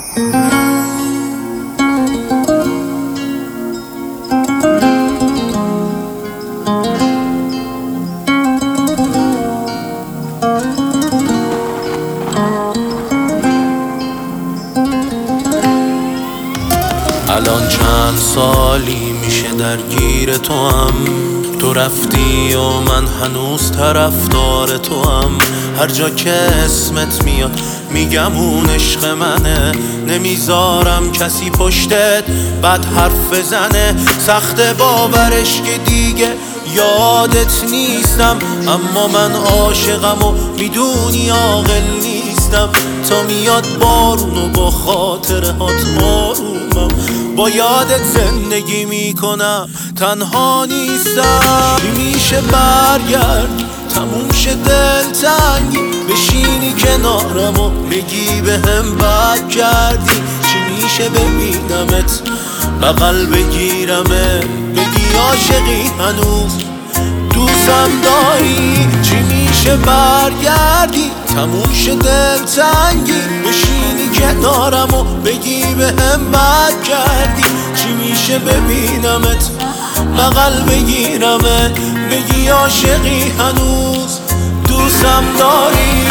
الان چند سالی میشه درگیر تو هم، تو رفتی و من هنوز طرفدار تو هم. هر جا که اسمت میاد میگم اون عشق منه، نمیذارم کسی پشتت بد حرف بزنه. سخت باورش که دیگه یادت نیستم، اما من عاشقم و میدونی عاقل نیستم. تا میاد بارون و با خاطره هات آرومم، با یادت زندگی میکنم تنها نیستم. میشه برگرد تموم شه دلتنگی، بشینی کنارم و بگی بهم بد کردی. چی میشه ببینمت بغل بگیرمت بگی عاشقی هنوز دوستم داری. چی میشه برگردی تموم شه دلتنگی، بشینی کنارم و بگی بهم بد کردی. چی میشه ببینمت بغل بگیرمت بگی عاشقی هنوز دوستم داری.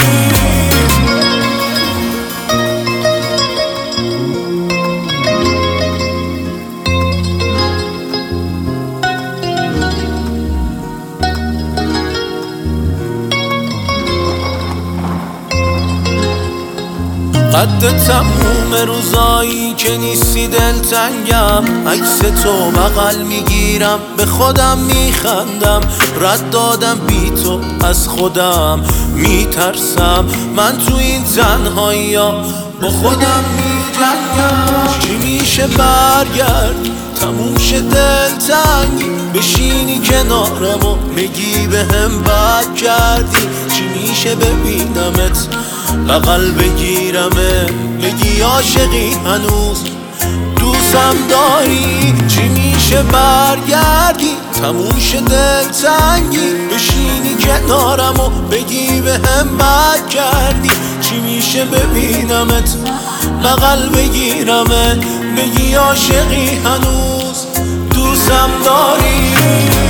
قد تموم روزایی که نیستی دلتنگم، عکس تو بغل میگیرم به خودم میخندم. رد دادم بی تو از خودم میترسم، من تو این تنهایی ها با خودم میجنگم. چی میشه برگرد تموم شه دلتنگی، بشینی کنارم و بگی بهم بد کردی. چی میشه ببینمت بغل بگیرمت بگی عاشقی هنوز دوستم داری. چی میشه برگردی تموم شه دلتنگی، بشینی کنارم و بگی بهم بد کردی. چی میشه ببینمت بغل بگیرمت بگی عاشقی هنوز دوستم داری.